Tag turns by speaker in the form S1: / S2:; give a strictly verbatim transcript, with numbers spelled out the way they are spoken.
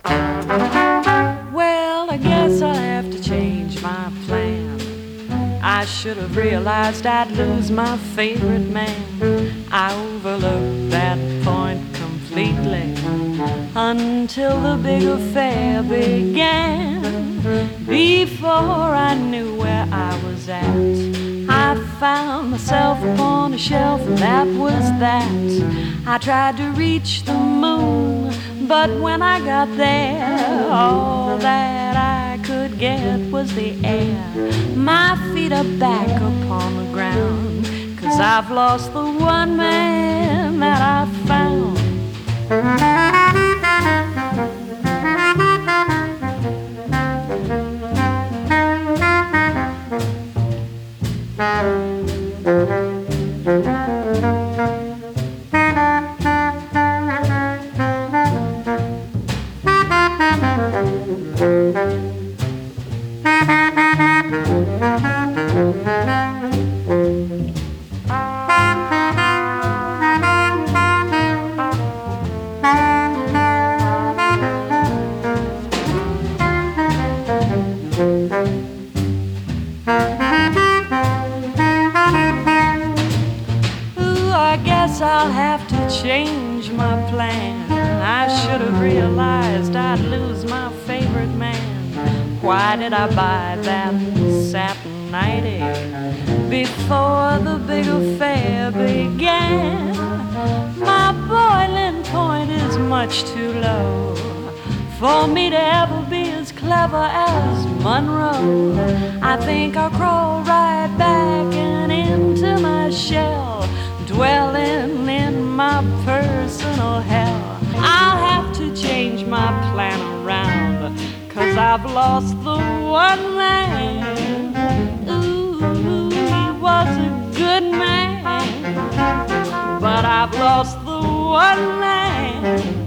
S1: Well, I guess I'll have to change my plan. I should have realized I'd lose my favorite man. I overlooked that point completely until the big affair began. Before I knew where I was at, I found myself upon a shelf, and that was that. I tried to reach the moon, but when I got there, all that I could get was the air. My feet are back upon the ground, 'cause I've lost the one man that I found. I'll have to change my plan. I should have realized I'd lose my favorite man. Why did I buy that satin nightie before the big affair began? My boiling point is much too low for me to ever be as clever as Monroe. I think I'll crawl right back and into my shell, dwelling in my personal hell. I'll have to change my plan around, 'cause I've lost the one man. Ooh, he was a good man, but I've lost the one man